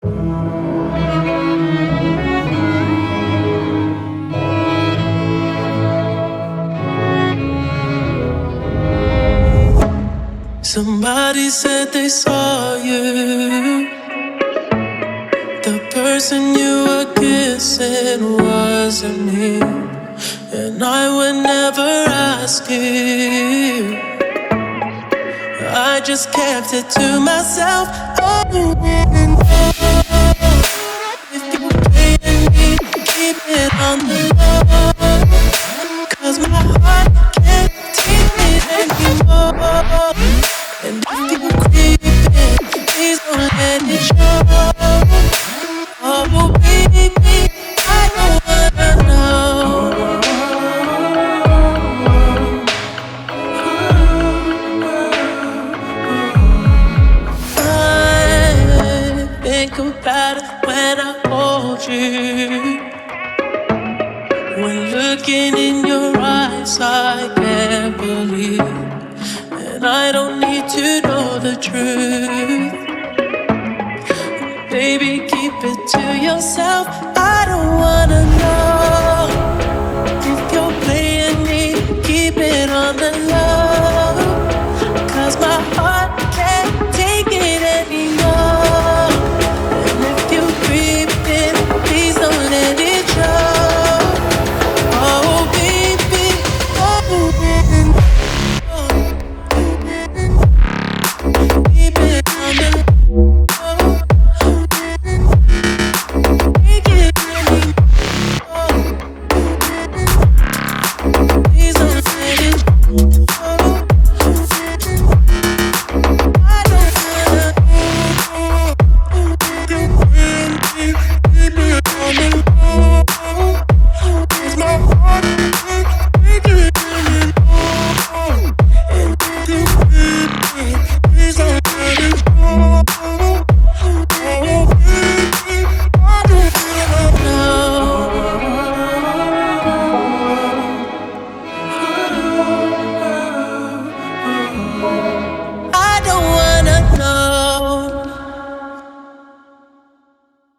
Somebody said they saw you. The person you were kissing wasn't me, and I would never ask you. I just kept it to myself. Oh, and if you were paying me, keep it on the low, 'cause my heart can't take it anymore. And if you creeping, please don't let it show. Oh baby, I don't wanna know. I think about it when I hold you. When looking in your eyes, I can't believe. And I don't need to know the truth. Baby, keep it to yourself. I don't wanna know.